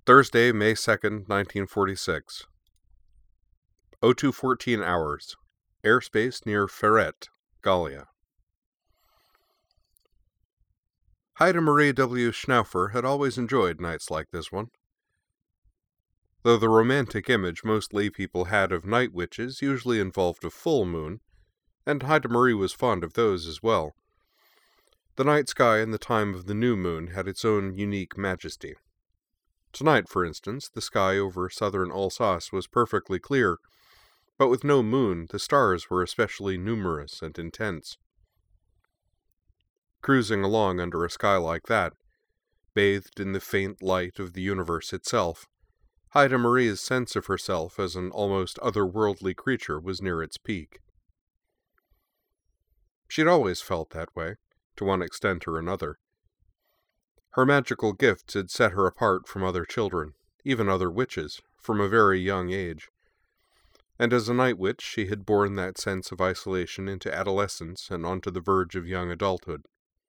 Thursday, May 2nd, 1946. 0214 hours. Airspace near Ferret, Gallia. Haida Marie W. Schnaufer had always enjoyed nights like this one. Though the romantic image most laypeople had of night witches usually involved a full moon, and Haida Marie was fond of those as well, the night sky in the time of the new moon had its own unique majesty. Tonight, for instance, the sky over southern Alsace was perfectly clear, but with no moon, the stars were especially numerous and intense. Cruising along under a sky like that, bathed in the faint light of the universe itself, Haida Marie's sense of herself as an almost otherworldly creature was near its peak. She'd always felt that way, to one extent or another. Her magical gifts had set her apart from other children, even other witches, from a very young age. And as a night witch, she had borne that sense of isolation into adolescence and onto the verge of young adulthood.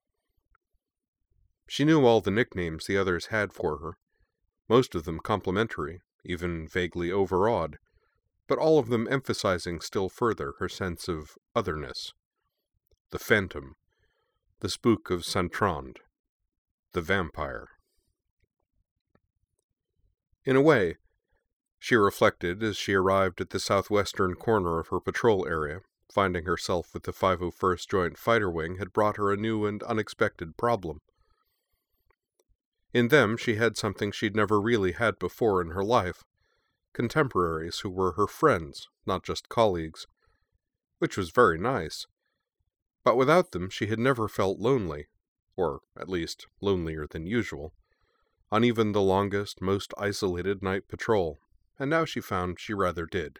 She knew all the nicknames the others had for her, most of them complimentary, even vaguely overawed, but all of them emphasizing still further her sense of otherness. The Phantom, the Spook of Santrande, the Vampire. In a way, she reflected as she arrived at the southwestern corner of her patrol area, finding herself with the 501st Joint Fighter Wing had brought her a new and unexpected problem. In them, she had something she'd never really had before in her life, contemporaries who were her friends, not just colleagues, which was very nice. But without them, she had never felt lonely, or at least lonelier than usual, on even the longest, most isolated night patrol, and now she found she rather did.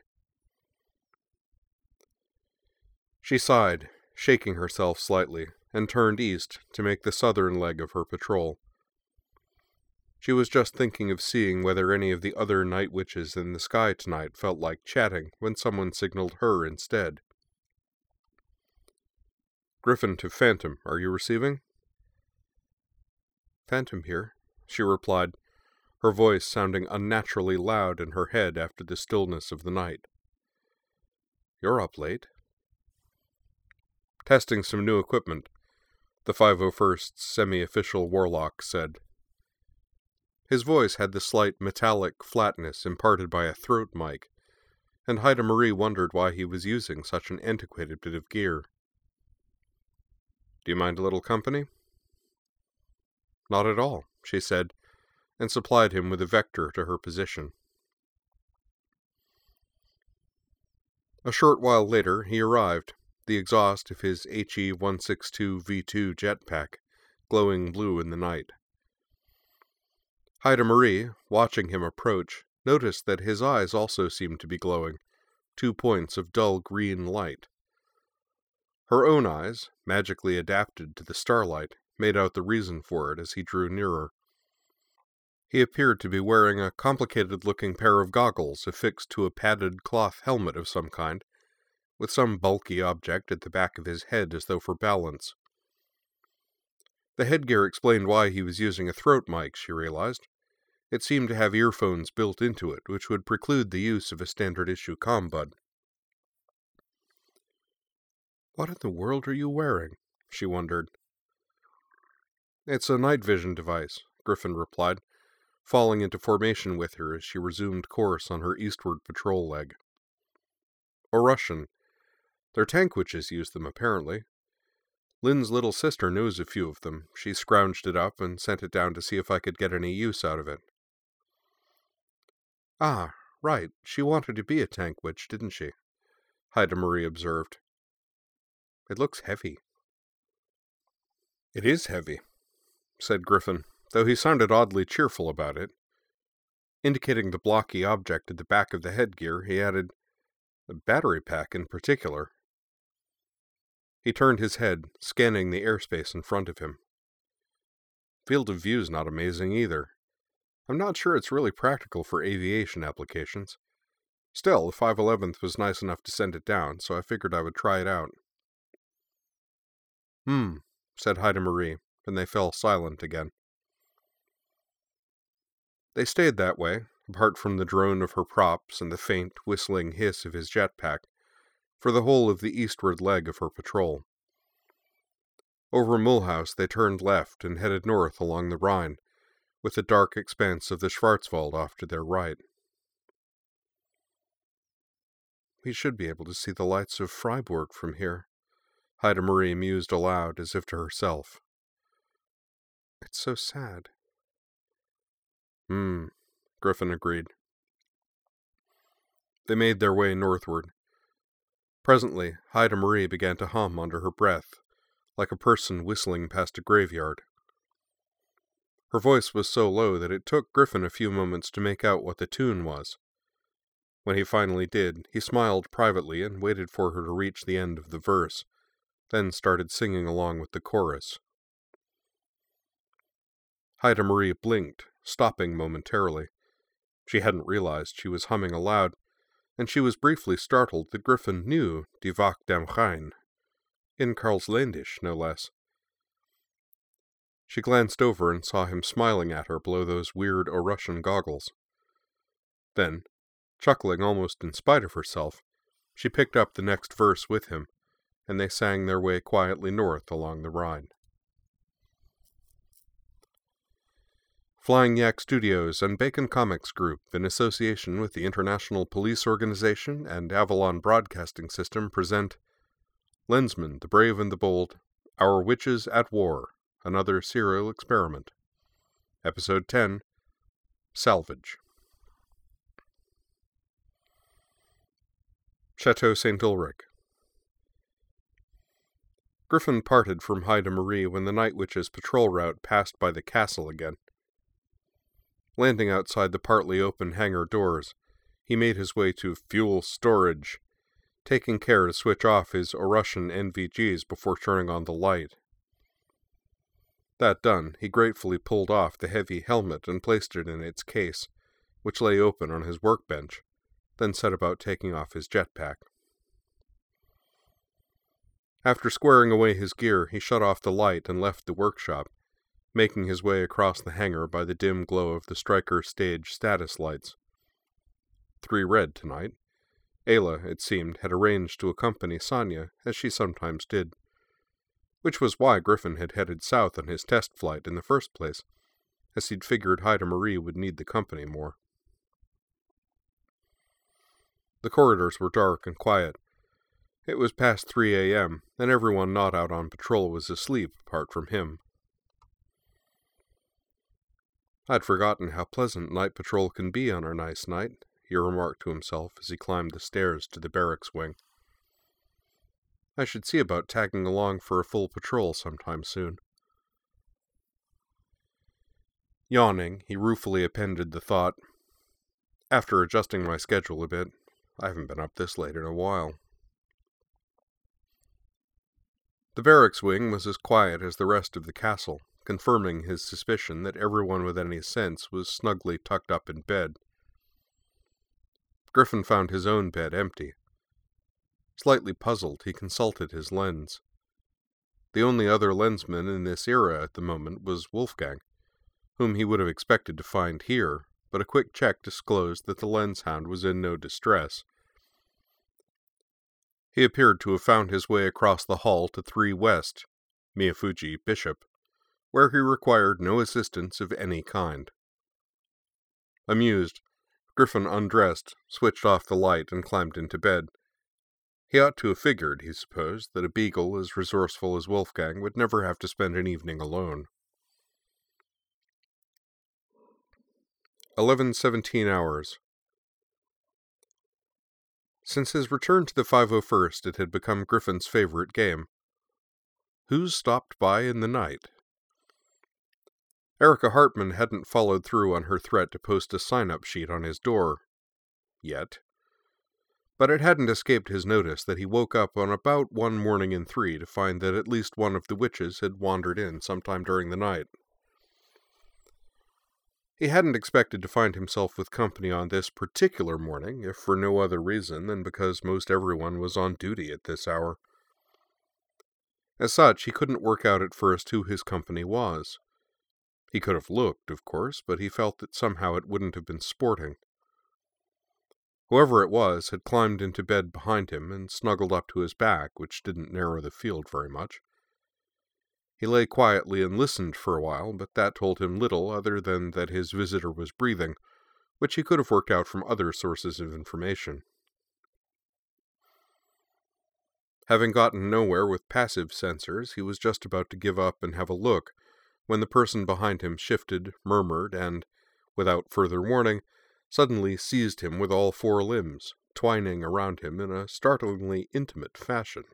She sighed, shaking herself slightly, and turned east to make the southern leg of her patrol. She was just thinking of seeing whether any of the other night witches in the sky tonight felt like chatting when someone signaled her instead. Griffin to Phantom, are you receiving? Phantom here, she replied, her voice sounding unnaturally loud in her head after the stillness of the night. You're up late. Testing some new equipment, the 501st's semi-official warlock said. His voice had the slight metallic flatness imparted by a throat mic, and Haida Marie wondered why he was using such an antiquated bit of gear. Do you mind a little company? Not at all, she said, and supplied him with a vector to her position. A short while later, he arrived, the exhaust of his HE-162V2 jetpack, glowing blue in the night. Haida Marie, watching him approach, noticed that his eyes also seemed to be glowing, 2 points of dull green light. Her own eyes, magically adapted to the starlight, made out the reason for it as he drew nearer. He appeared to be wearing a complicated-looking pair of goggles affixed to a padded cloth helmet of some kind, with some bulky object at the back of his head as though for balance. The headgear explained why he was using a throat mic, she realized. It seemed to have earphones built into it, which would preclude the use of a standard-issue comm bud. What in the world are you wearing? She wondered. It's a night vision device, Griffin replied, falling into formation with her as she resumed course on her eastward patrol leg. Or Russian. Their tank witches use them, apparently. Lynn's little sister knows a few of them. She scrounged it up and sent it down to see if I could get any use out of it. Ah, right, she wanted to be a tank witch, didn't she? Haida Marie observed. It looks heavy. It is heavy, said Griffin, though he sounded oddly cheerful about it. Indicating the blocky object at the back of the headgear, he added, a battery pack in particular. He turned his head, scanning the airspace in front of him. Field of view's not amazing either. I'm not sure it's really practical for aviation applications. Still, the 511th was nice enough to send it down, so I figured I would try it out. Said Haida Marie, and they fell silent again. They stayed that way, apart from the drone of her props and the faint, whistling hiss of his jetpack, for the whole of the eastward leg of her patrol. Over Mulhouse they turned left and headed north along the Rhine, with the dark expanse of the Schwarzwald off to their right. We should be able to see the lights of Freiburg from here, Haida Marie mused aloud as if to herself. It's so sad. Griffin agreed. They made their way northward. Presently, Haida Marie began to hum under her breath, like a person whistling past a graveyard. Her voice was so low that it took Griffin a few moments to make out what the tune was. When he finally did, he smiled privately and waited for her to reach the end of the verse, then started singing along with the chorus. Haida Marie blinked, stopping momentarily. She hadn't realized she was humming aloud, and she was briefly startled that Griffin knew Die Wacht am Rhein, in Karlsländisch, no less. She glanced over and saw him smiling at her below those weird Russian goggles. Then, chuckling almost in spite of herself, she picked up the next verse with him, and they sang their way quietly north along the Rhine. Flying Yak Studios and Bacon Comics Group, in association with the International Police Organization and Avalon Broadcasting System, present Lensman, the Brave and the Bold, Our Witches at War, Another Serial Experiment. Episode 10, Salvage. Chateau St. Ulrich. Griffin parted from Haida Marie when the Night Witch's patrol route passed by the castle again. Landing outside the partly open hangar doors, he made his way to fuel storage, taking care to switch off his Russian NVGs before turning on the light. That done, he gratefully pulled off the heavy helmet and placed it in its case, which lay open on his workbench, then set about taking off his jetpack. After squaring away his gear, he shut off the light and left the workshop, making his way across the hangar by the dim glow of the Stryker stage status lights. 3 red tonight. Ayla, it seemed, had arranged to accompany Sonia, as she sometimes did, which was why Griffin had headed south on his test flight in the first place, as he'd figured Haida Marie would need the company more. The corridors were dark and quiet. It was past 3 a.m., and everyone not out on patrol was asleep apart from him. I'd forgotten how pleasant night patrol can be on a nice night, he remarked to himself as he climbed the stairs to the barracks wing. I should see about tagging along for a full patrol sometime soon. Yawning, he ruefully appended the thought, after adjusting my schedule a bit, I haven't been up this late in a while. The barracks wing was as quiet as the rest of the castle, confirming his suspicion that everyone with any sense was snugly tucked up in bed. Griffin found his own bed empty. Slightly puzzled, he consulted his lens. The only other lensman in this era at the moment was Wolfgang, whom he would have expected to find here, but a quick check disclosed that the lens hound was in no distress. He appeared to have found his way across the hall to 3 West, Miyafuji Bishop, where he required no assistance of any kind. Amused, Griffin undressed, switched off the light, and climbed into bed. He ought to have figured, he supposed, that a beagle as resourceful as Wolfgang would never have to spend an evening alone. 11:17 hours. Since his return to the 501st, it had become Griffin's favorite game. Who's stopped by in the night? Erica Hartman hadn't followed through on her threat to post a sign-up sheet on his door. Yet. But it hadn't escaped his notice that he woke up on about 1 morning in 3 to find that at least one of the witches had wandered in sometime during the night. He hadn't expected to find himself with company on this particular morning, if for no other reason than because most everyone was on duty at this hour. As such, he couldn't work out at first who his company was. He could have looked, of course, but he felt that somehow it wouldn't have been sporting. Whoever it was had climbed into bed behind him and snuggled up to his back, which didn't narrow the field very much. He lay quietly and listened for a while, but that told him little other than that his visitor was breathing, which he could have worked out from other sources of information. Having gotten nowhere with passive sensors, he was just about to give up and have a look, when the person behind him shifted, murmured, and, without further warning, suddenly seized him with all four limbs, twining around him in a startlingly intimate fashion.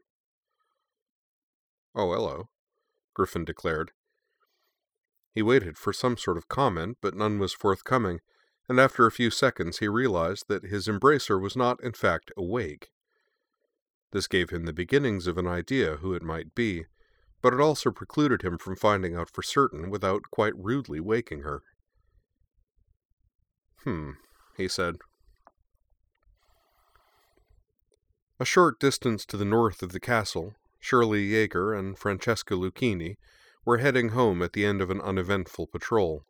"Oh, hello," Griffin declared. He waited for some sort of comment, but none was forthcoming, and after a few seconds he realized that his embracer was not, in fact, awake. This gave him the beginnings of an idea who it might be, but it also precluded him from finding out for certain without quite rudely waking her. He said. A short distance to the north of the castle, Shirley Yeager and Francesca Lucchini were heading home at the end of an uneventful patrol.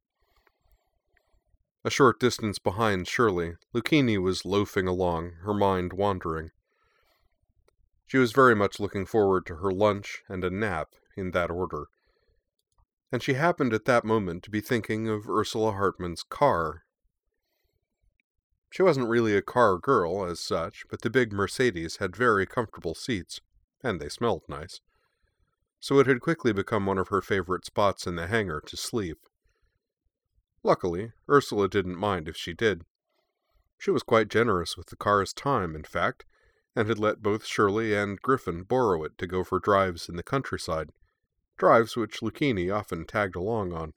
A short distance behind Shirley, Lucchini was loafing along, her mind wandering. She was very much looking forward to her lunch and a nap, in that order. And she happened at that moment to be thinking of Ursula Hartman's car. She wasn't really a car girl, as such, but the big Mercedes had very comfortable seats, and they smelled nice. So it had quickly become one of her favorite spots in the hangar to sleep. Luckily, Ursula didn't mind if she did. She was quite generous with the car's time, in fact, and had let both Shirley and Griffin borrow it to go for drives in the countryside, drives which Lucchini often tagged along on.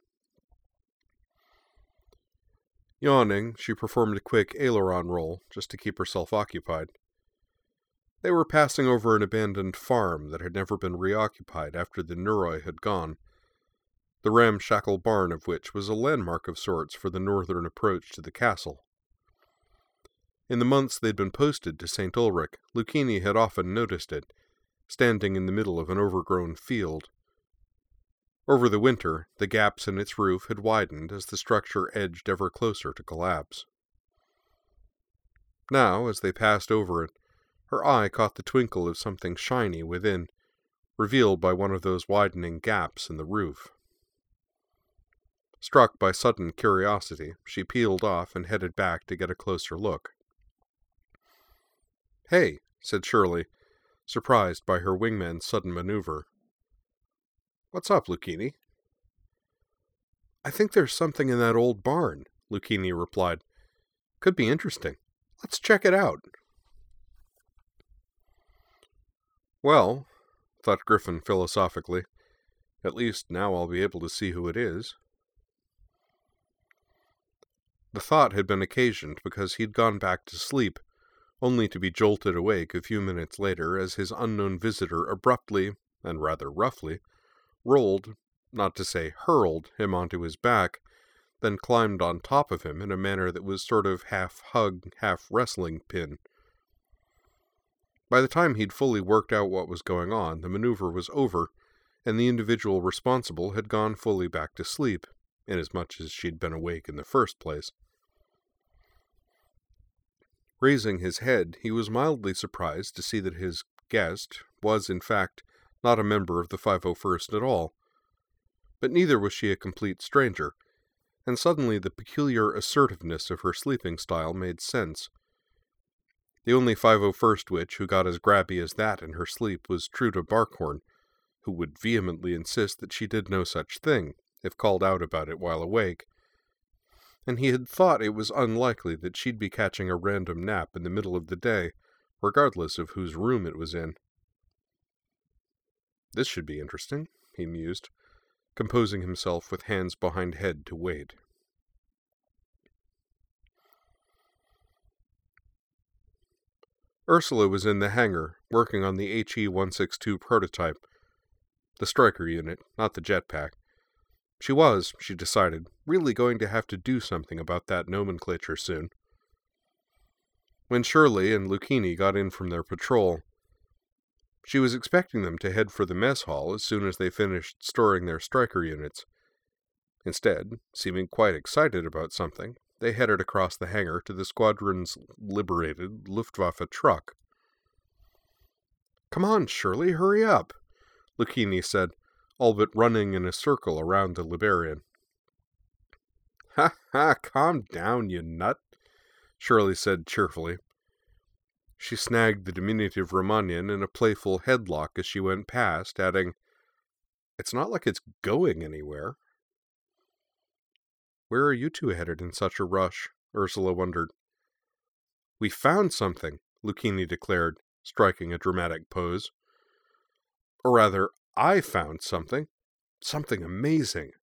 Yawning, she performed a quick aileron roll, just to keep herself occupied. They were passing over an abandoned farm that had never been reoccupied after the Nuroi had gone, the ramshackle barn of which was a landmark of sorts for the northern approach to the castle. In the months they'd been posted to St. Ulrich, Lucchini had often noticed it, standing in the middle of an overgrown field. Over the winter, the gaps in its roof had widened as the structure edged ever closer to collapse. Now, as they passed over it, her eye caught the twinkle of something shiny within, revealed by one of those widening gaps in the roof. Struck by sudden curiosity, she peeled off and headed back to get a closer look. "Hey," said Shirley, surprised by her wingman's sudden maneuver. "What's up, Lucchini?" "I think there's something in that old barn," Lucchini replied. "Could be interesting. Let's check it out." "Well," thought Griffin philosophically, "at least now I'll be able to see who it is." The thought had been occasioned because he'd gone back to sleep, only to be jolted awake a few minutes later as his unknown visitor abruptly, and rather roughly, rolled, not to say hurled, him onto his back, then climbed on top of him in a manner that was sort of half-hug, half-wrestling pin. By the time he'd fully worked out what was going on, the maneuver was over, and the individual responsible had gone fully back to sleep, inasmuch as she'd been awake in the first place. Raising his head, he was mildly surprised to see that his guest was, in fact, not a member of the 501st at all. But neither was she a complete stranger, and suddenly the peculiar assertiveness of her sleeping style made sense. The only 501st witch who got as grabby as that in her sleep was Truda Barkhorn, who would vehemently insist that she did no such thing, if called out about it while awake. And he had thought it was unlikely that she'd be catching a random nap in the middle of the day, regardless of whose room it was in. "This should be interesting," he mused, composing himself with hands behind head to wait. Ursula was in the hangar, working on the HE-162 prototype, the Striker unit, not the jetpack. She was, she decided, really going to have to do something about that nomenclature soon. When Shirley and Lucchini got in from their patrol, she was expecting them to head for the mess hall as soon as they finished storing their Striker units. Instead, seeming quite excited about something, they headed across the hangar to the squadron's liberated Luftwaffe truck. "Come on, Shirley, hurry up," Lucchini said, all but running in a circle around the Liberian. "Ha ha, calm down, you nut," Shirley said cheerfully. She snagged the diminutive Romanian in a playful headlock as she went past, adding, "It's not like it's going anywhere." "Where are you two headed in such a rush?" Ursula wondered. "We found something," Lucchini declared, striking a dramatic pose. "Or rather, I found something. Something amazing."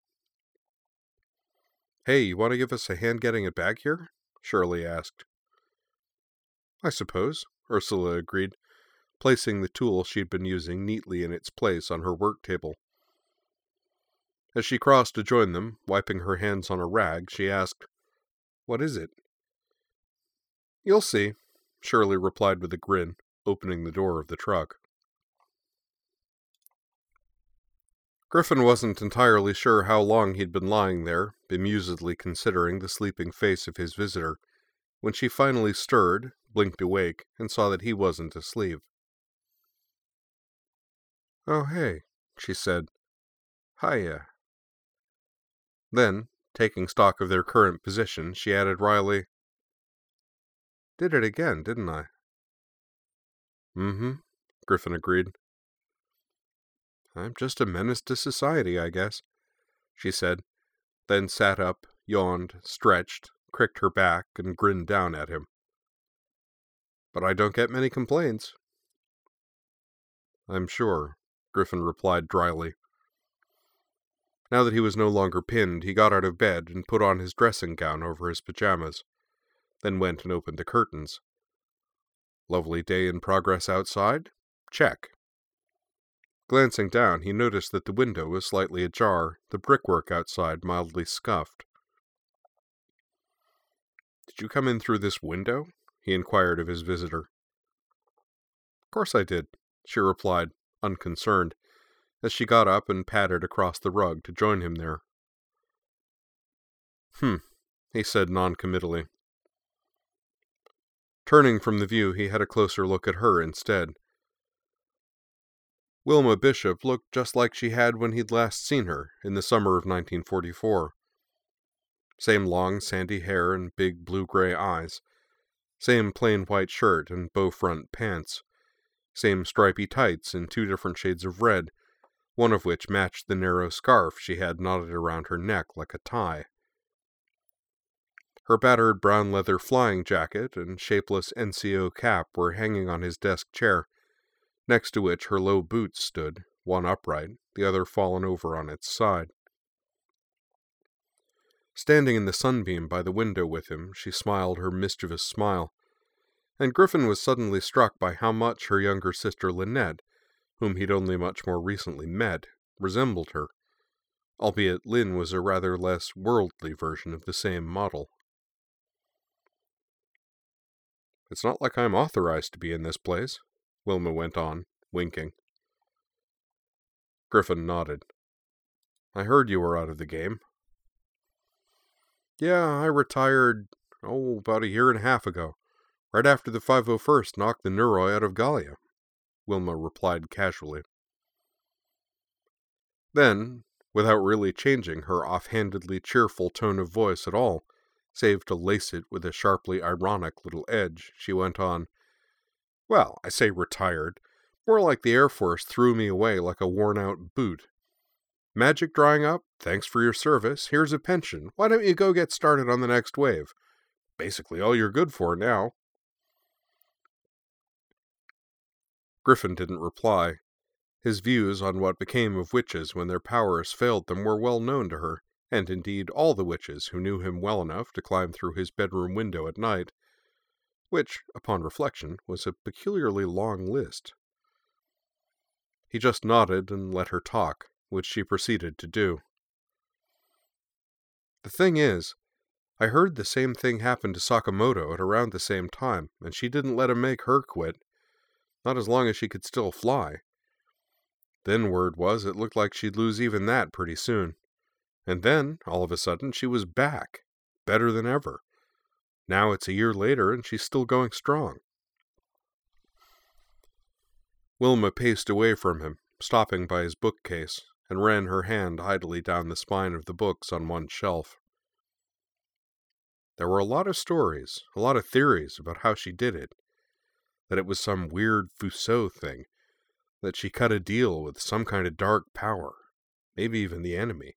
"Hey, you want to give us a hand getting it back here?" Shirley asked. "I suppose," Ursula agreed, placing the tool she'd been using neatly in its place on her work table. As she crossed to join them, wiping her hands on a rag, she asked, "What is it?" "You'll see," Shirley replied with a grin, opening the door of the truck. Griffin wasn't entirely sure how long he'd been lying there, bemusedly considering the sleeping face of his visitor, when she finally stirred, blinked awake, and saw that he wasn't asleep. "Oh, hey," she said. "Hiya." Then, taking stock of their current position, she added wryly, "Did it again, didn't I?" "Mm-hmm," Griffin agreed. "I'm just a menace to society, I guess," she said, then sat up, yawned, stretched, cricked her back, and grinned down at him. "But I don't get many complaints." "I'm sure," Griffin replied dryly. Now that he was no longer pinned, he got out of bed and put on his dressing gown over his pajamas, then went and opened the curtains. Lovely day in progress outside? Check. Glancing down, he noticed that the window was slightly ajar, the brickwork outside mildly scuffed. "Did you come in through this window?" he inquired of his visitor. "Of course I did," she replied, unconcerned, as she got up and padded across the rug to join him there. He said noncommittally. Turning from the view, he had a closer look at her instead. Wilma Bishop looked just like she had when he'd last seen her, in the summer of 1944. Same long sandy hair and big blue-gray eyes. Same plain white shirt and bow-front pants. Same stripy tights in 2 different shades of red, one of which matched the narrow scarf she had knotted around her neck like a tie. Her battered brown leather flying jacket and shapeless NCO cap were hanging on his desk chair, next to which her low boots stood, one upright, the other fallen over on its side. Standing in the sunbeam by the window with him, she smiled her mischievous smile, and Griffin was suddenly struck by how much her younger sister Lynette, whom he'd only much more recently met, resembled her, albeit Lynn was a rather less worldly version of the same model. "It's not like I'm authorized to be in this place," Wilma went on, winking. Griffin nodded. "I heard you were out of the game." "Yeah, I retired, about a year and a half ago, right after the 501st knocked the Neuroi out of Gallia," Wilma replied casually. Then, without really changing her offhandedly cheerful tone of voice at all, save to lace it with a sharply ironic little edge, she went on, "Well, I say retired. More like the Air Force threw me away like a worn-out boot. Magic drying up? Thanks for your service. Here's a pension. Why don't you go get started on the next wave? Basically all you're good for now." Griffin didn't reply. His views on what became of witches when their powers failed them were well known to her, and indeed all the witches who knew him well enough to climb through his bedroom window at night, which, upon reflection, was a peculiarly long list. He just nodded and let her talk, which she proceeded to do. "The thing is, I heard the same thing happened to Sakamoto at around the same time, and she didn't let him make her quit. Not as long as she could still fly. Then word was it looked like she'd lose even that pretty soon. And then, all of a sudden, she was back, better than ever. Now it's a year later, and she's still going strong. Wilma paced away from him, stopping by his bookcase, and ran her hand idly down the spine of the books on one shelf. There were a lot of stories, a lot of theories about how she did it. That it was some weird Fusseau thing. That she cut a deal with some kind of dark power. Maybe even the enemy.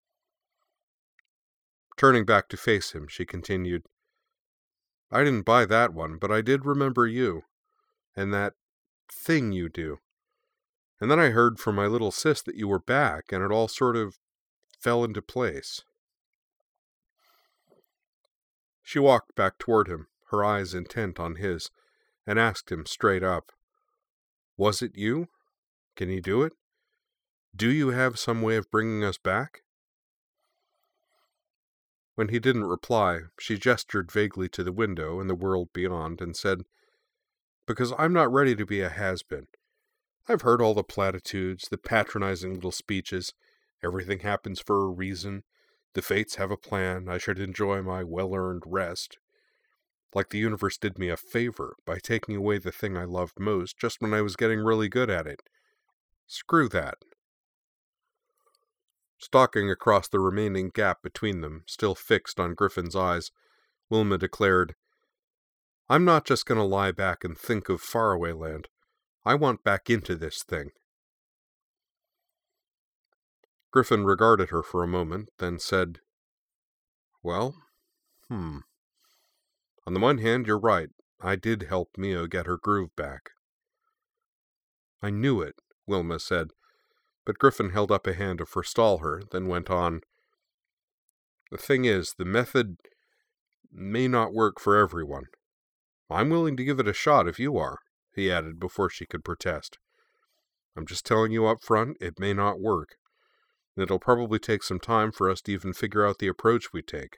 Turning back to face him, she continued, I didn't buy that one, but I did remember you. And that thing you do. And then I heard from my little sis that you were back, and it all sort of fell into place. She walked back toward him, her eyes intent on his, and asked him straight up, Was it you? Can you do it? Do you have some way of bringing us back? When he didn't reply, she gestured vaguely to the window and the world beyond and said, Because I'm not ready to be a has-been. I've heard all the platitudes, the patronizing little speeches. Everything happens for a reason. The fates have a plan. I should enjoy my well-earned rest. Like the universe did me a favor by taking away the thing I loved most just when I was getting really good at it. Screw that. Stalking across the remaining gap between them, still fixed on Griffin's eyes, Wilma declared, I'm not just going to lie back and think of faraway land. I want back into this thing. Griffin regarded her for a moment, then said, Well, On the one hand, you're right. I did help Mio get her groove back. I knew it, Wilma said, but Griffin held up a hand to forestall her, then went on. The thing is, the method may not work for everyone. I'm willing to give it a shot if you are, he added before she could protest. I'm just telling you up front, it may not work. And it'll probably take some time for us to even figure out the approach we take.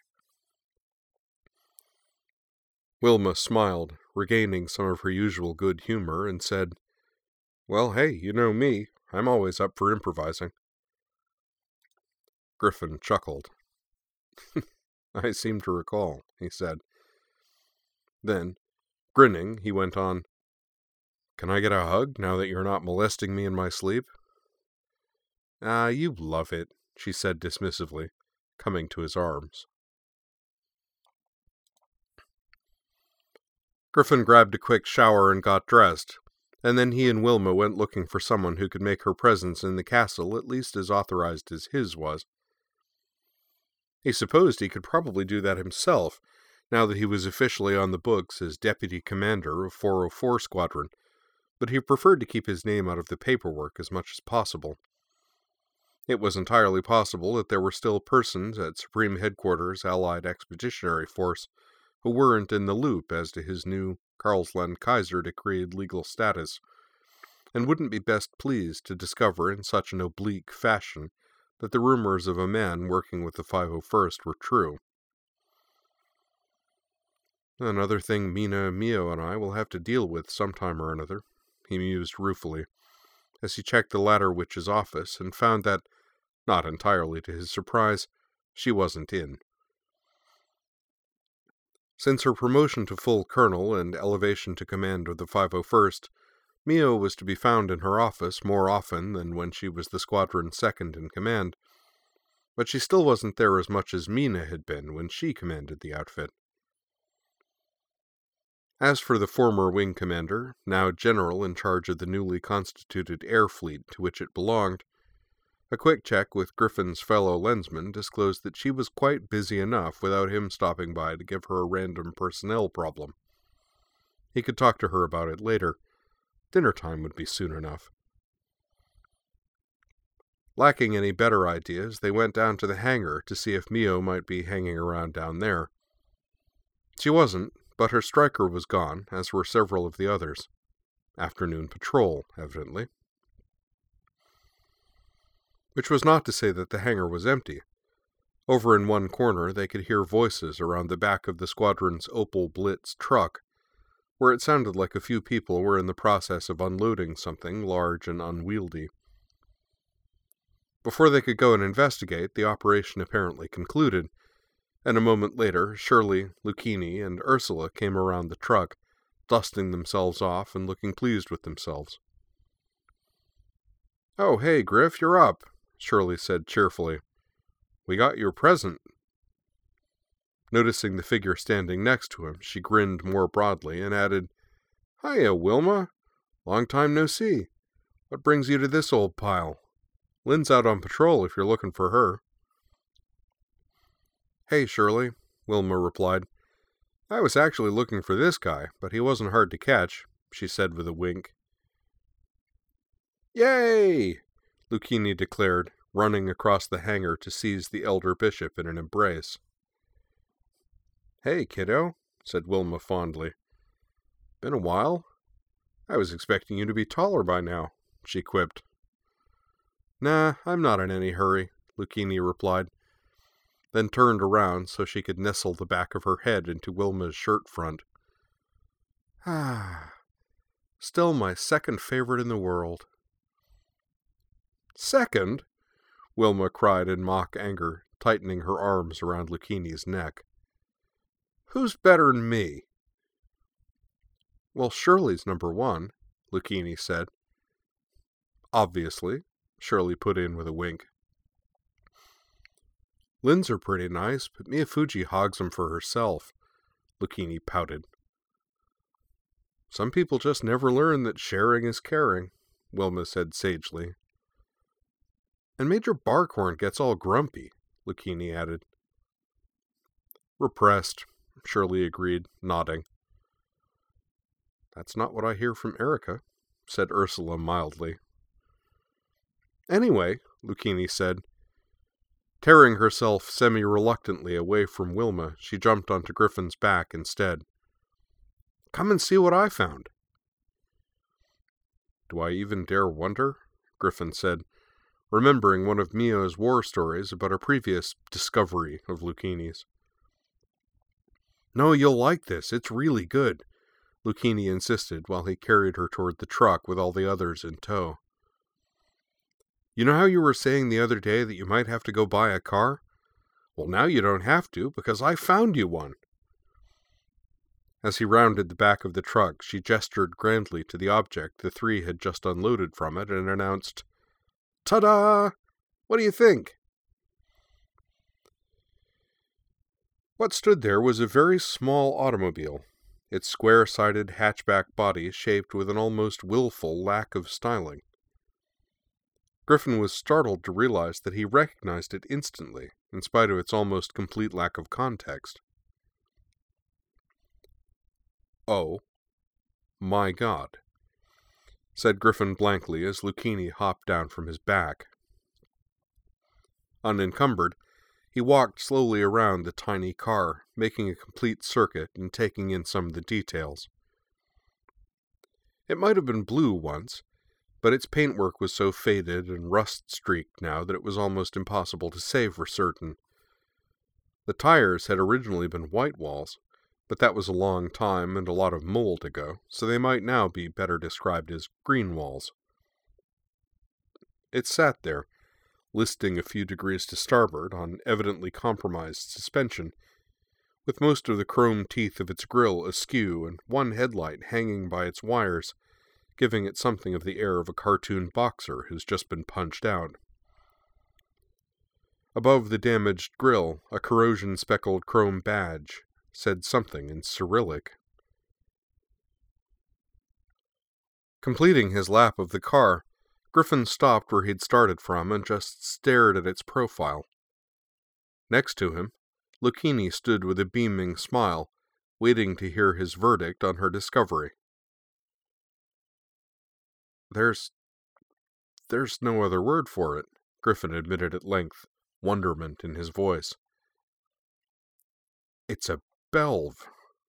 Wilma smiled, regaining some of her usual good humor, and said, Well, hey, you know me. I'm always up for improvising. Griffin chuckled. I seem to recall, he said. Then, grinning, he went on, Can I get a hug now that you're not molesting me in my sleep? You love it, she said dismissively, coming to his arms. Griffin grabbed a quick shower and got dressed, and then he and Wilma went looking for someone who could make her presence in the castle at least as authorized as his was. He supposed he could probably do that himself, now that he was officially on the books as deputy commander of 404 Squadron, but he preferred to keep his name out of the paperwork as much as possible. It was entirely possible that there were still persons at Supreme Headquarters Allied Expeditionary Force who weren't in the loop as to his new Karlsland Kaiser decreed legal status, and wouldn't be best pleased to discover in such an oblique fashion that the rumors of a man working with the 501st were true. Another thing Mina, Mio, and I will have to deal with sometime or another, he mused ruefully, as he checked the latter witch's office and found that, not entirely to his surprise, she wasn't in. Since her promotion to full colonel and elevation to command of the 501st, Mio was to be found in her office more often than when she was the squadron's second in command, but she still wasn't there as much as Mina had been when she commanded the outfit. As for the former wing commander, now general in charge of the newly constituted air fleet to which it belonged, a quick check with Griffin's fellow lensman disclosed that she was quite busy enough without him stopping by to give her a random personnel problem. He could talk to her about it later. Dinner time would be soon enough. Lacking any better ideas, they went down to the hangar to see if Mio might be hanging around down there. She wasn't, but her striker was gone, as were several of the others. Afternoon patrol, evidently. Which was not to say that the hangar was empty. Over in one corner they could hear voices around the back of the squadron's Opel Blitz truck, where it sounded like a few people were in the process of unloading something large and unwieldy. Before they could go and investigate, the operation apparently concluded, and a moment later, Shirley, Lucchini, and Ursula came around the truck, dusting themselves off and looking pleased with themselves. "Oh, hey, Griff, you're up," Shirley said cheerfully. "We got your present." Noticing the figure standing next to him, she grinned more broadly and added, "Hiya, Wilma. Long time no see. What brings you to this old pile? Lynn's out on patrol if you're looking for her." "Hey, Shirley," Wilma replied. "I was actually looking for this guy, but he wasn't hard to catch," she said with a wink. "Yay!" Lucchini declared, running across the hangar to seize the elder bishop in an embrace. "Hey, kiddo," said Wilma fondly. "Been a while? I was expecting you to be taller by now," she quipped. "Nah, I'm not in any hurry," Lucchini replied, then turned around so she could nestle the back of her head into Wilma's shirt front. Still my second favorite in the world." "Second?" Wilma cried in mock anger, tightening her arms around Lucchini's neck. "Who's better'n me?" "Well, Shirley's number one," Lucchini said. "Obviously," Shirley put in with a wink. "Lynn's are pretty nice, but Miyafuji hogs them for herself," Lucchini pouted. "Some people just never learn that sharing is caring," Wilma said sagely. "And Major Barkhorn gets all grumpy," Lucchini added. "Repressed," Shirley agreed, nodding. "That's not what I hear from Erica," said Ursula mildly. "Anyway," Lucchini said. Tearing herself semi-reluctantly away from Wilma, she jumped onto Griffin's back instead. "Come and see what I found." "Do I even dare wonder?" Griffin said, remembering one of Mio's war stories about a previous discovery of Lucchini's. "No, you'll like this. It's really good," Lucchini insisted while he carried her toward the truck with all the others in tow. "You know how you were saying the other day that you might have to go buy a car? Well, now you don't have to, because I found you one." As he rounded the back of the truck, she gestured grandly to the object the three had just unloaded from it and announced, "Ta-da! What do you think?" What stood there was a very small automobile, its square-sided hatchback body shaped with an almost willful lack of styling. Griffin was startled to realize that he recognized it instantly, in spite of its almost complete lack of context. "Oh, my God," said Griffin blankly as Lucchini hopped down from his back. Unencumbered, he walked slowly around the tiny car, making a complete circuit and taking in some of the details. It might have been blue once, but its paintwork was so faded and rust-streaked now that it was almost impossible to say for certain. The tires had originally been white walls, but that was a long time and a lot of mold ago, so they might now be better described as green walls. It sat there, listing a few degrees to starboard on evidently compromised suspension, with most of the chrome teeth of its grille askew and one headlight hanging by its wires, giving it something of the air of a cartoon boxer who's just been punched out. Above the damaged grille, a corrosion-speckled chrome badge said something in Cyrillic. Completing his lap of the car, Griffin stopped where he'd started from and just stared at its profile. Next to him, Lucchini stood with a beaming smile, waiting to hear his verdict on her discovery. There's no other word for it," Griffin admitted at length, wonderment in his voice. "It's a Belv."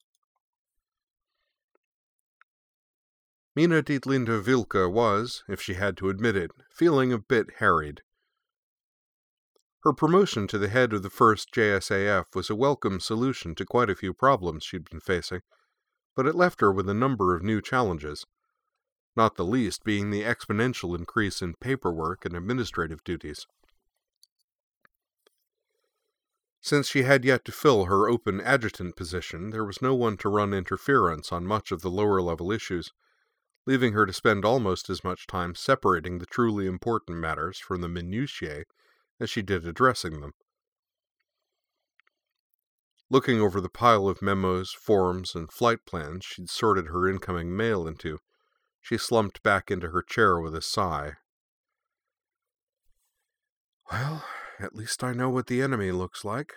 Mina Dietlinder Wilke was, if she had to admit it, feeling a bit harried. Her promotion to the head of the 1st JSAF was a welcome solution to quite a few problems she'd been facing, but it left her with a number of new challenges, not the least being the exponential increase in paperwork and administrative duties. Since she had yet to fill her open adjutant position, there was no one to run interference on much of the lower-level issues, leaving her to spend almost as much time separating the truly important matters from the minutiae as she did addressing them. Looking over the pile of memos, forms, and flight plans she'd sorted her incoming mail into, she slumped back into her chair with a sigh. Well, at least I know what the enemy looks like.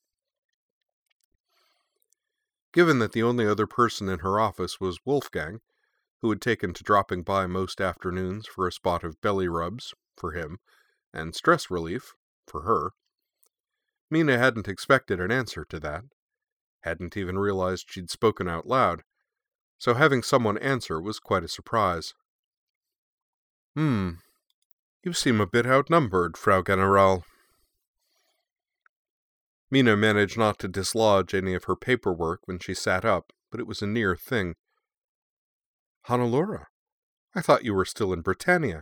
Given that the only other person in her office was Wolfgang, who had taken to dropping by most afternoons for a spot of belly rubs, for him, and stress relief, for her, Mina hadn't expected an answer to that, hadn't even realized she'd spoken out loud, so having someone answer was quite a surprise. You seem a bit outnumbered, Frau General. Mina managed not to dislodge any of her paperwork when she sat up, but it was a near thing. Hannelore, I thought you were still in Britannia.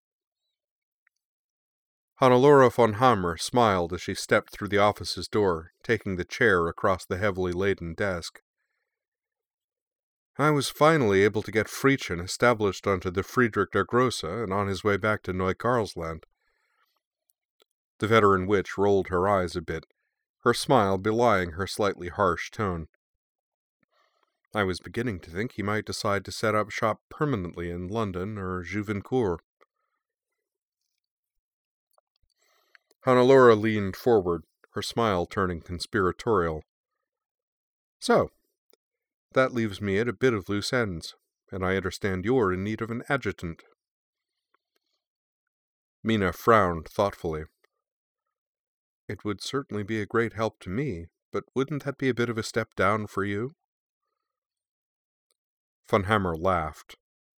Hannelore von Hammer smiled as she stepped through the office's door, taking the chair across the heavily laden desk. I was finally able to get Friedchen established onto the Friedrich der Grosse and on his way back to Neukarlsland. The veteran witch rolled her eyes a bit, her smile belying her slightly harsh tone. I was beginning to think he might decide to set up shop permanently in London or Juvincourt. Hannelore leaned forward, her smile turning conspiratorial. So, that leaves me at a bit of loose ends, and I understand you're in need of an adjutant. Mina frowned thoughtfully. It would certainly be a great help to me, but wouldn't that be a bit of a step down for you? Von Hammer laughed.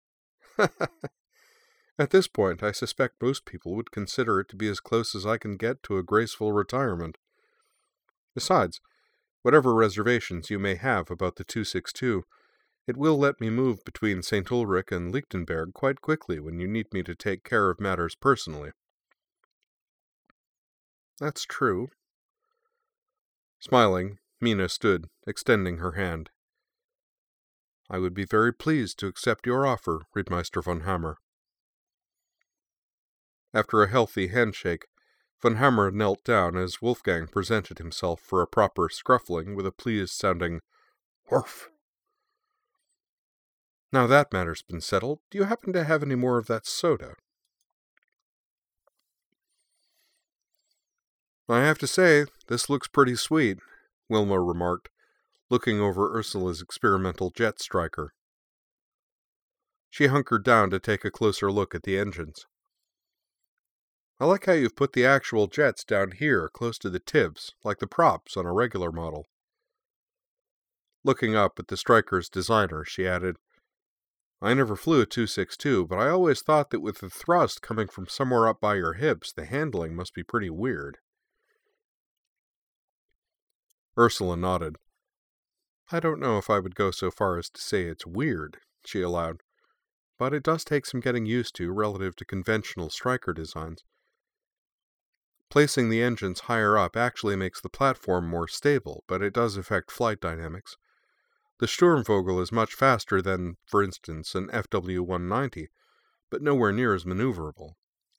At this point, I suspect most people would consider it to be as close as I can get to a graceful retirement. Besides, whatever reservations you may have about the 262, it will let me move between St. Ulrich and Lichtenberg quite quickly when you need me to take care of matters personally. That's true. Smiling, Mina stood, extending her hand. I would be very pleased to accept your offer, Rittmeister von Hammer. After a healthy handshake, von Hammer knelt down as Wolfgang presented himself for a proper scruffling with a pleased-sounding "Wharf." Now that matter's been settled, do you happen to have any more of that soda? I have to say, this looks pretty sweet, Wilma remarked, looking over Ursula's experimental jet striker. She hunkered down to take a closer look at the engines. I like how you've put the actual jets down here, close to the tips, like the props on a regular model. Looking up at the striker's designer, she added, I never flew a 262, but I always thought that with the thrust coming from somewhere up by your hips, the handling must be pretty weird. Ursula nodded. I don't know if I would go so far as to say it's weird, she allowed, but it does take some getting used to relative to conventional striker designs. Placing the engines higher up actually makes the platform more stable, but it does affect flight dynamics. The Sturmvogel is much faster than, for instance, an FW-190, but nowhere near as maneuverable.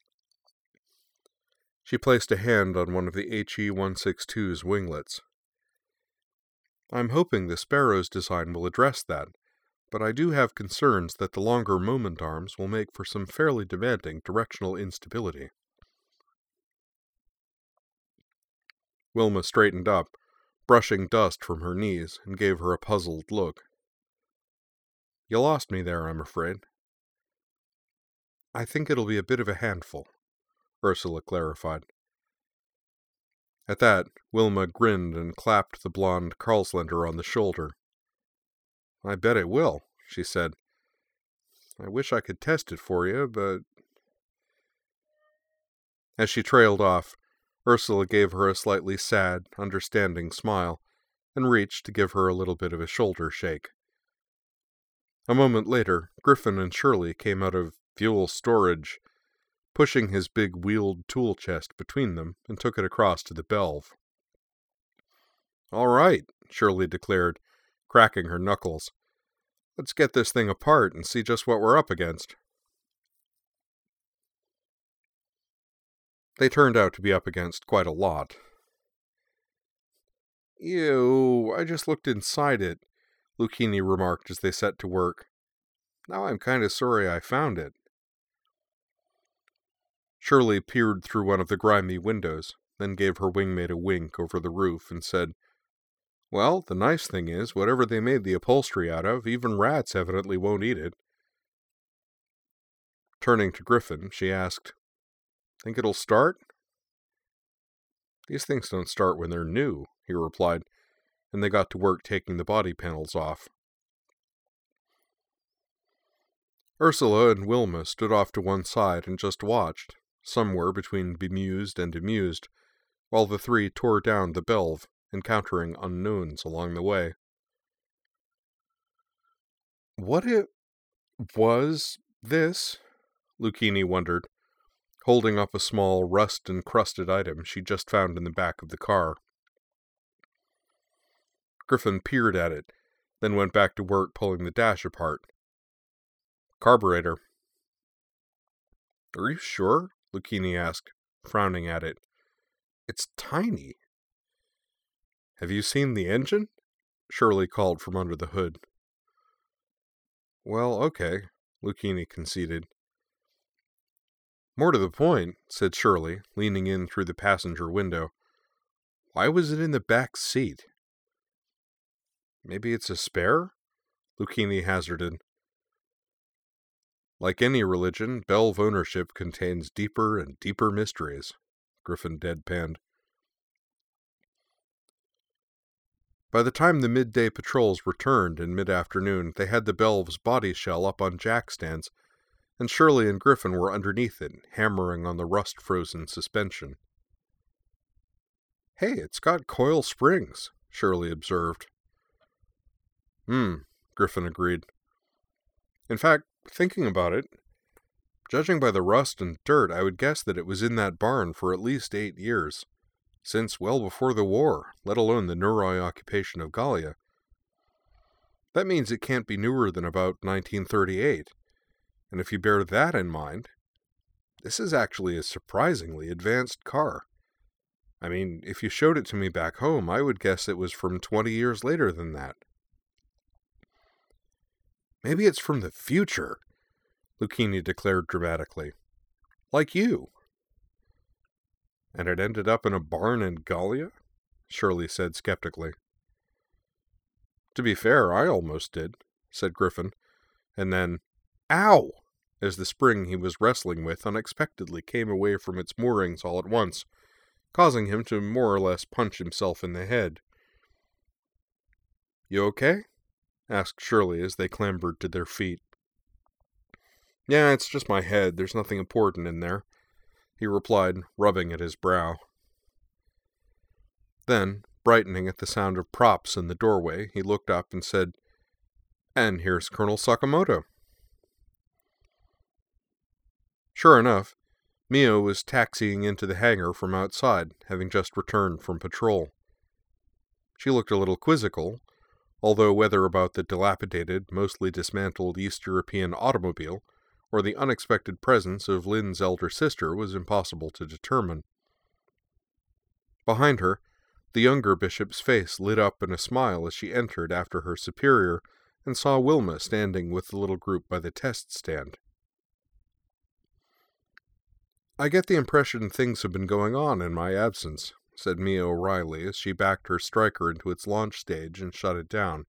She placed a hand on one of the HE-162's winglets. I'm hoping the Sparrow's design will address that, but I do have concerns that the longer moment arms will make for some fairly demanding directional instability. Wilma straightened up, brushing dust from her knees, and gave her a puzzled look. You lost me there, I'm afraid. I think it'll be a bit of a handful, Ursula clarified. At that, Wilma grinned and clapped the blonde Karlslander on the shoulder. I bet it will, she said. I wish I could test it for you, but... As she trailed off, Ursula gave her a slightly sad, understanding smile, and reached to give her a little bit of a shoulder shake. A moment later, Griffin and Shirley came out of fuel storage, pushing his big wheeled tool chest between them, and took it across to the Belve. All right, Shirley declared, cracking her knuckles. Let's get this thing apart and see just what we're up against. They turned out to be up against quite a lot. Ew, I just looked inside it, Lucchini remarked as they set to work. Now I'm kind of sorry I found it. Shirley peered through one of the grimy windows, then gave her wingmate a wink over the roof and said, Well, the nice thing is, whatever they made the upholstery out of, even rats evidently won't eat it. Turning to Griffin, she asked, Think it'll start? These things don't start when they're new, he replied, and they got to work taking the body panels off. Ursula and Wilma stood off to one side and just watched, somewhere between bemused and amused, while the three tore down the Belve, encountering unknowns along the way. What it was this? Lucchini wondered, holding up a small rust-encrusted item she just found in the back of the car. Griffin peered at it, then went back to work pulling the dash apart. Carburetor. Are you sure? Lucchini asked, frowning at it. It's tiny. Have you seen the engine? Shirley called from under the hood. Well, okay, Lucchini conceded. More to the point, said Shirley, leaning in through the passenger window. Why was it in the back seat? Maybe it's a spare? Lucchini hazarded. Like any religion, Belve ownership contains deeper and deeper mysteries, Griffin deadpanned. By the time the midday patrols returned in mid-afternoon, they had the Belve's body shell up on jack stands, and Shirley and Griffin were underneath it, hammering on the rust-frozen suspension. Hey, it's got coil springs, Shirley observed. Griffin agreed. In fact, thinking about it, judging by the rust and dirt, I would guess that it was in that barn for at least 8 years, since well before the war, let alone the Nuroi occupation of Gallia. That means it can't be newer than about 1938, and if you bear that in mind, this is actually a surprisingly advanced car. I mean, if you showed it to me back home, I would guess it was from 20 years later than that. Maybe it's from the future, Lucchini declared dramatically. Like you. And it ended up in a barn in Gallia? Shirley said skeptically. To be fair, I almost did, said Griffin, and then, ow! As the spring he was wrestling with unexpectedly came away from its moorings all at once, causing him to more or less punch himself in the head. You okay? Asked Shirley as they clambered to their feet. Yeah, it's just my head. There's nothing important in there, he replied, rubbing at his brow. Then, brightening at the sound of props in the doorway, he looked up and said, And here's Colonel Sakamoto. Sure enough, Mio was taxiing into the hangar from outside, having just returned from patrol. She looked a little quizzical, although whether about the dilapidated, mostly dismantled East European automobile or the unexpected presence of Lynn's elder sister was impossible to determine. Behind her, the younger bishop's face lit up in a smile as she entered after her superior and saw Wilma standing with the little group by the test stand. I get the impression things have been going on in my absence, said Mia O'Reilly as she backed her striker into its launch stage and shut it down.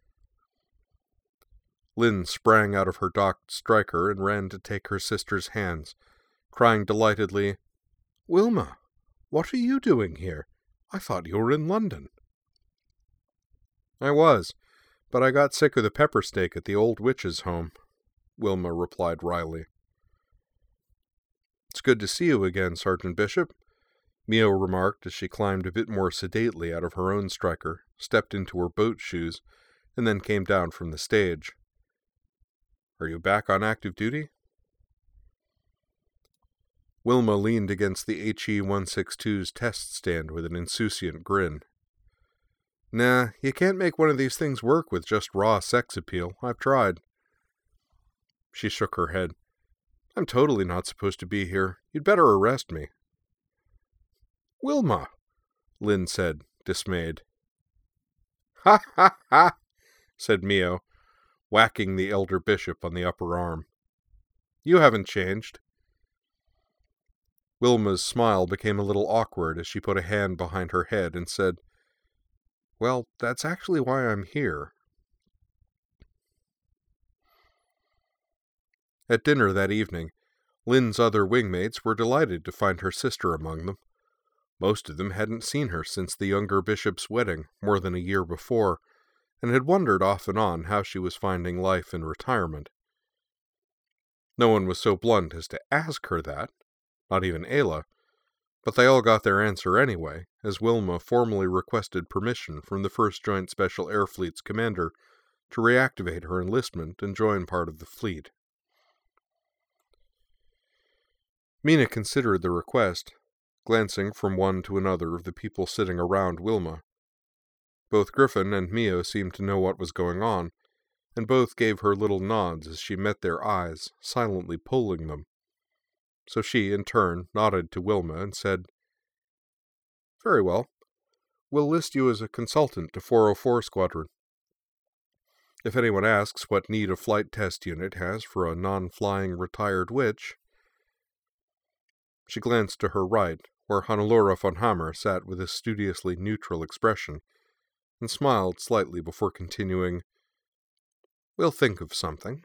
Lynn sprang out of her docked striker and ran to take her sister's hands, crying delightedly, Wilma, what are you doing here? I thought you were in London. I was, but I got sick of the pepper steak at the old witch's home, Wilma replied wryly. It's good to see you again, Sergeant Bishop, Mio remarked as she climbed a bit more sedately out of her own striker, stepped into her boat shoes, and then came down from the stage. Are you back on active duty? Wilma leaned against the HE-162's test stand with an insouciant grin. Nah, you can't make one of these things work with just raw sex appeal. I've tried. She shook her head. I'm totally not supposed to be here. You'd better arrest me. Wilma, Lynn said, dismayed. Ha ha ha, said Mio, whacking the elder bishop on the upper arm. You haven't changed. Wilma's smile became a little awkward as she put a hand behind her head and said, Well, that's actually why I'm here. At dinner that evening, Lynn's other wingmates were delighted to find her sister among them. Most of them hadn't seen her since the younger bishop's wedding more than a year before, and had wondered off and on how she was finding life in retirement. No one was so blunt as to ask her that, not even Ayla, but they all got their answer anyway, as Wilma formally requested permission from the 1st Joint Special Air Fleet's commander to reactivate her enlistment and join part of the fleet. Mina considered the request, glancing from one to another of the people sitting around Wilma. Both Griffin and Mio seemed to know what was going on, and both gave her little nods as she met their eyes, silently pulling them. So she, in turn, nodded to Wilma and said, Very well. We'll list you as a consultant to 404 Squadron. If anyone asks what need a flight test unit has for a non-flying retired witch... She glanced to her right, where Hannelore von Hammer sat with a studiously neutral expression, and smiled slightly before continuing, We'll think of something.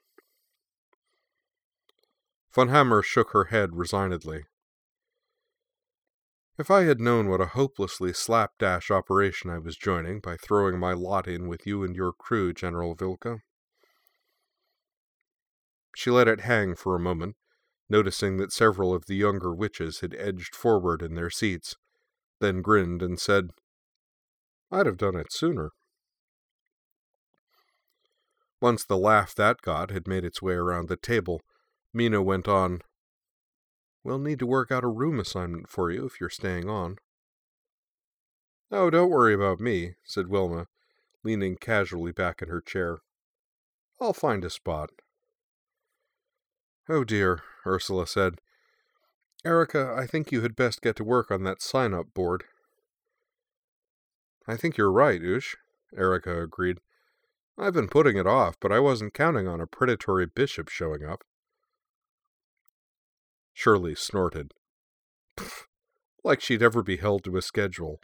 Von Hammer shook her head resignedly. If I had known what a hopelessly slapdash operation I was joining by throwing my lot in with you and your crew, General Vilka. She let it hang for a moment, noticing that several of the younger witches had edged forward in their seats, then grinned and said, I'd have done it sooner. Once the laugh that got had made its way around the table, Mina went on, We'll need to work out a room assignment for you if you're staying on. Oh, don't worry about me, said Wilma, leaning casually back in her chair. I'll find a spot. Oh dear, Ursula said. Erica, I think you had best get to work on that sign-up board. I think you're right, Ush, Erica agreed. I've been putting it off, but I wasn't counting on a predatory bishop showing up. Shirley snorted. Pfft, like she'd ever be held to a schedule.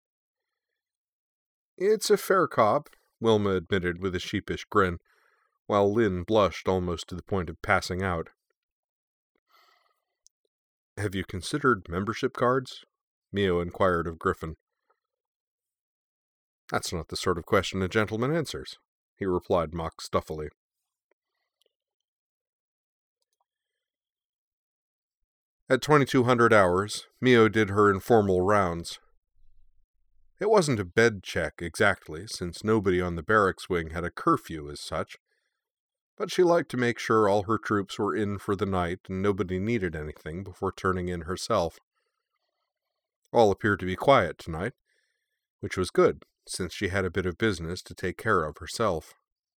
It's a fair cop, Wilma admitted with a sheepish grin, while Lynn blushed almost to the point of passing out. Have you considered membership cards? Mio inquired of Griffin. That's not the sort of question a gentleman answers, he replied mock stuffily. At 2200 hours, Mio did her informal rounds. It wasn't a bed check exactly, since nobody on the barracks wing had a curfew as such, but she liked to make sure all her troops were in for the night and nobody needed anything before turning in herself. All appeared to be quiet tonight, which was good, since she had a bit of business to take care of herself.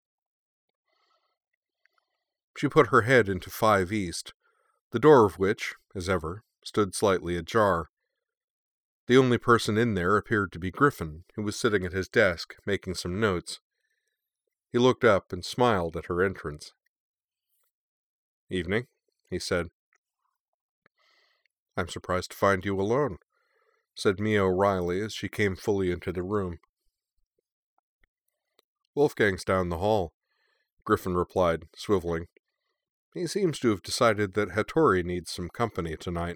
She put her head into 5 East, the door of which, as ever, stood slightly ajar. The only person in there appeared to be Griffin, who was sitting at his desk, making some notes. He looked up and smiled at her entrance. Evening, he said. I'm surprised to find you alone, said Mio wryly as she came fully into the room. Wolfgang's down the hall, Griffin replied, swiveling. He seems to have decided that Hattori needs some company tonight.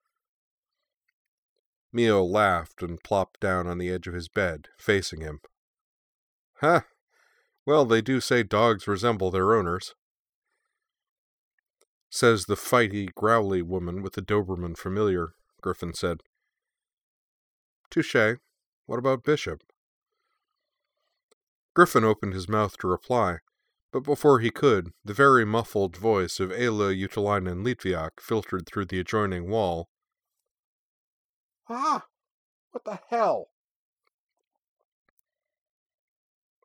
Mio laughed and plopped down on the edge of his bed, facing him. Ha! Well, they do say dogs resemble their owners. Says the fighty, growly woman with the Doberman familiar, Griffin said. Touché. What about Bishop? Griffin opened his mouth to reply, but before he could, the very muffled voice of Ayla Utalainen Litviak filtered through the adjoining wall. Ah! What the hell?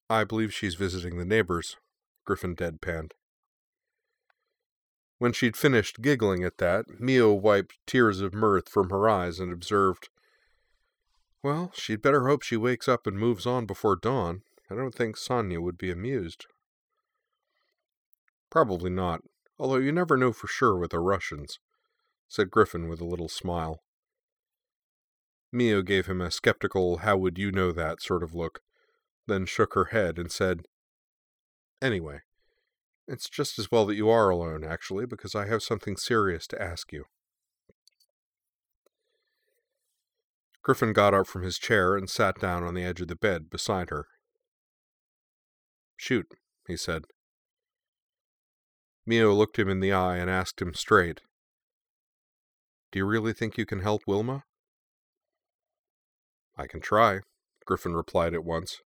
I believe she's visiting the neighbors, Griffin deadpanned. When she'd finished giggling at that, Mio wiped tears of mirth from her eyes and observed, "Well, she'd better hope she wakes up and moves on before dawn. I don't think Sonia would be amused." "Probably not, although you never know for sure with the Russians," said Griffin with a little smile. Mio gave him a skeptical, how would you know that sort of look, then shook her head and said, "Anyway, it's just as well that you are alone, actually, because I have something serious to ask you." Griffin got up from his chair and sat down on the edge of the bed beside her. "Shoot," he said. Mio looked him in the eye and asked him straight, "Do you really think you can help Wilma?" "I can try," Griffin replied at once.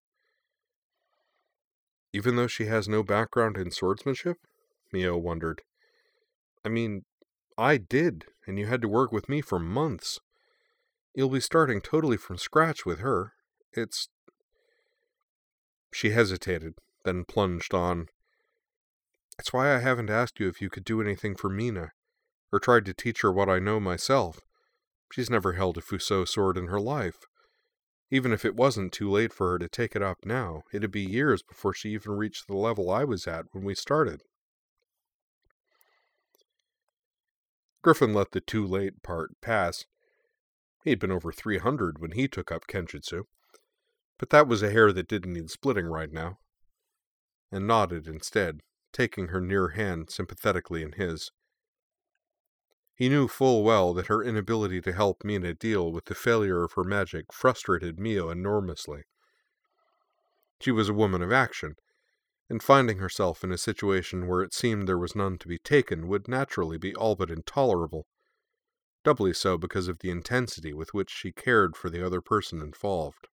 "Even though she has no background in swordsmanship?" Mio wondered. "I mean, I did, and you had to work with me for months. You'll be starting totally from scratch with her. It's..." She hesitated, then plunged on. "It's why I haven't asked you if you could do anything for Mina, or tried to teach her what I know myself. She's never held a Fuso sword in her life. Even if it wasn't too late for her to take it up now, it'd be years before she even reached the level I was at when we started." Griffin let the too late part pass. He'd been over 300 when he took up Kenjutsu, but that was a hair that didn't need splitting right now, and nodded instead, taking her near hand sympathetically in his. He knew full well that her inability to help Mina deal with the failure of her magic frustrated Mio enormously. She was a woman of action, and finding herself in a situation where it seemed there was none to be taken would naturally be all but intolerable, doubly so because of the intensity with which she cared for the other person involved.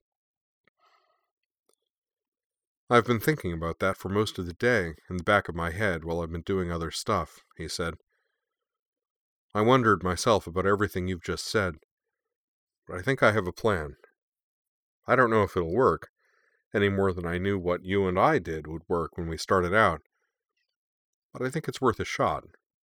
"I've been thinking about that for most of the day, in the back of my head while I've been doing other stuff," he said. "I wondered myself about everything you've just said, but I think I have a plan. I don't know if it'll work, any more than I knew what you and I did would work when we started out, but I think it's worth a shot."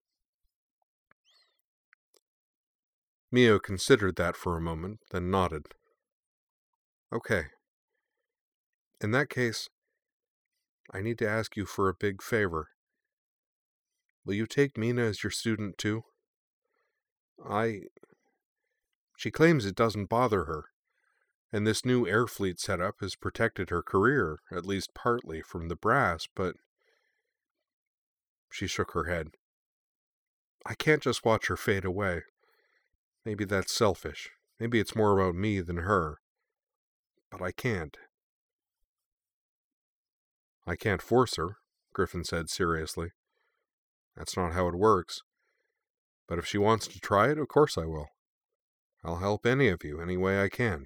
Mio considered that for a moment, then nodded. "Okay. In that case, I need to ask you for a big favor. Will you take Mina as your student too? She claims it doesn't bother her, and this new air fleet setup has protected her career, at least partly, from the brass, but..." She shook her head. "I can't just watch her fade away. Maybe that's selfish. Maybe it's more about me than her. But I can't." "I can't force her," Griffin said seriously. "That's not how it works. But if she wants to try it, of course I will. I'll help any of you any way I can."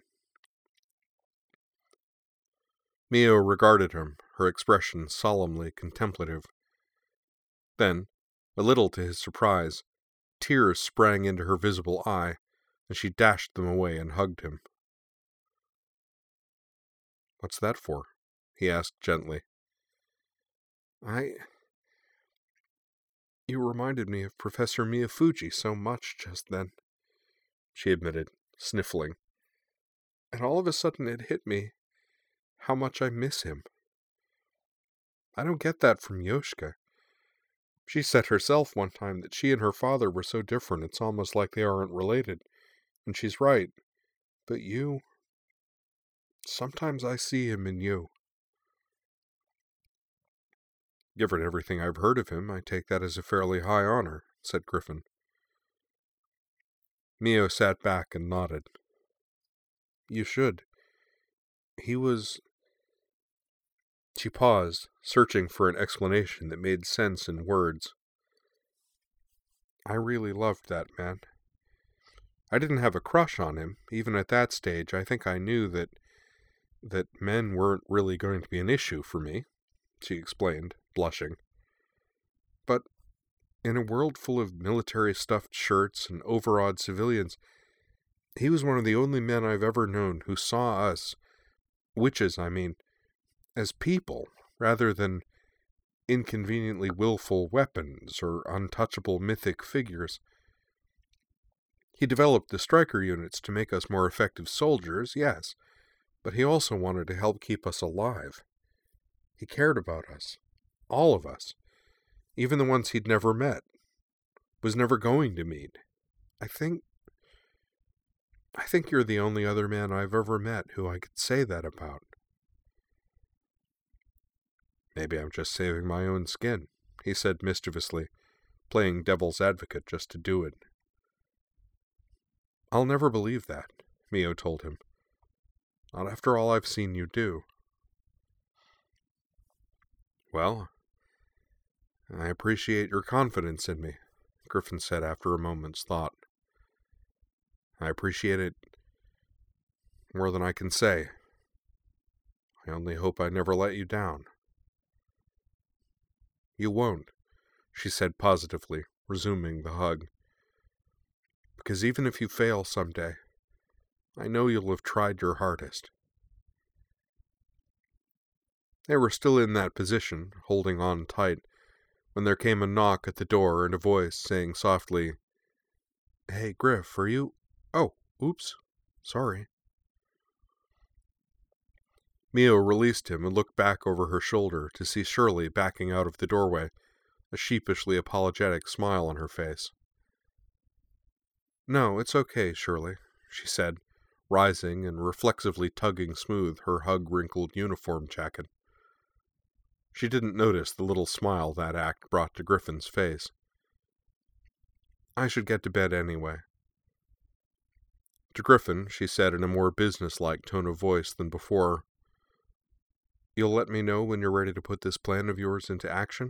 Mio regarded him, her expression solemnly contemplative. Then, a little to his surprise, tears sprang into her visible eye, and she dashed them away and hugged him. "What's that for?" he asked gently. You reminded me of Professor Miyafuji so much just then," she admitted, sniffling. "And all of a sudden it hit me how much I miss him. I don't get that from Yoshika. She said herself one time that she and her father were so different it's almost like they aren't related, and she's right. But you... sometimes I see him in you." "Given everything I've heard of him, I take that as a fairly high honor," said Griffin. Mio sat back and nodded. "You should. He was..." She paused, searching for an explanation that made sense in words. "I really loved that man. I didn't have a crush on him. Even at that stage, I think I knew that men weren't really going to be an issue for me," she explained, blushing. "But in a world full of military stuffed shirts and overawed civilians, he was one of the only men I've ever known who saw us, witches I mean, as people, rather than inconveniently willful weapons or untouchable mythic figures. He developed the striker units to make us more effective soldiers, yes, but he also wanted to help keep us alive. He cared about us, all of us, even the ones he'd never met, was never going to meet. I think you're the only other man I've ever met who I could say that about. Maybe I'm just saving my own skin, he said mischievously, playing devil's advocate just to do it. I'll never believe that, Mio told him. Not after all I've seen you do. Well, I appreciate your confidence in me, Griffin said after a moment's thought. I appreciate it more than I can say. I only hope I never let you down. You won't, she said positively, resuming the hug. Because even if you fail someday, I know you'll have tried your hardest. They were still in that position, holding on tight, when there came a knock at the door and a voice saying softly, Hey, Griff, are you... Oh, oops, sorry. Mio released him and looked back over her shoulder to see Shirley backing out of the doorway, a sheepishly apologetic smile on her face. No, it's okay, Shirley, she said, rising and reflexively tugging smooth her hug-wrinkled uniform jacket. She didn't notice the little smile that act brought to Griffin's face. I should get to bed anyway. To Griffin, she said in a more business-like tone of voice than before, You'll let me know when you're ready to put this plan of yours into action?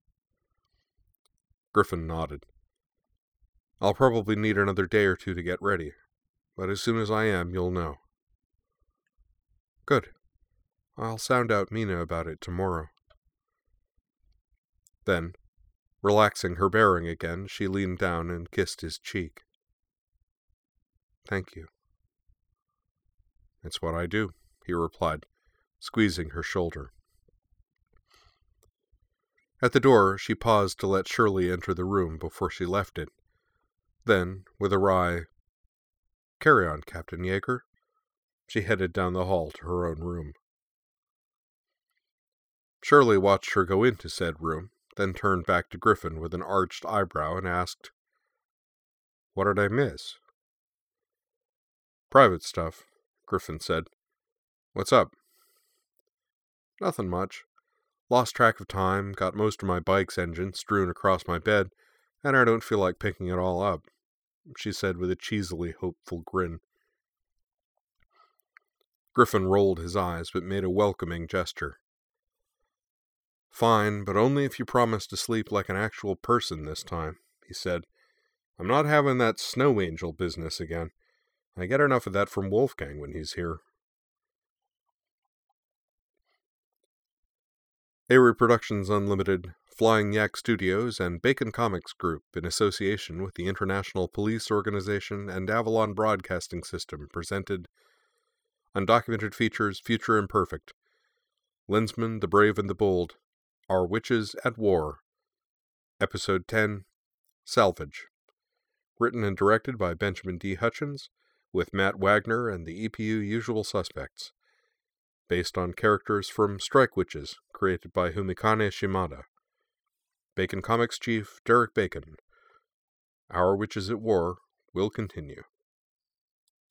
Griffin nodded. I'll probably need another day or two to get ready, but as soon as I am, you'll know. Good. I'll sound out Mina about it tomorrow. Then, relaxing her bearing again, she leaned down and kissed his cheek. Thank you. It's what I do, he replied, squeezing her shoulder. At the door, she paused to let Shirley enter the room before she left it. Then, with a wry, Carry on, Captain Yeager, she headed down the hall to her own room. Shirley watched her go into said room, then turned back to Griffin with an arched eyebrow and asked, What did I miss? Private stuff, Griffin said. What's up? Nothing much. Lost track of time, got most of my bike's engine strewn across my bed, and I don't feel like picking it all up, she said with a cheesily hopeful grin. Griffin rolled his eyes, but made a welcoming gesture. Fine, but only if you promise to sleep like an actual person this time, he said. I'm not having that snow angel business again. I get enough of that from Wolfgang when he's here. Avery Productions Unlimited, Flying Yak Studios, and Bacon Comics Group, in association with the International Police Organization and Avalon Broadcasting System, presented Undocumented Features Future Imperfect, Lensman, the Brave and the Bold, Our Witches at War, Episode 10, Salvage. Written and directed by Benjamin D. Hutchins, with Matt Wagner and the EPU usual suspects. Based on characters from Strike Witches, created by Humikane Shimada. Bacon Comics Chief Derek Bacon. Our Witches at War will continue.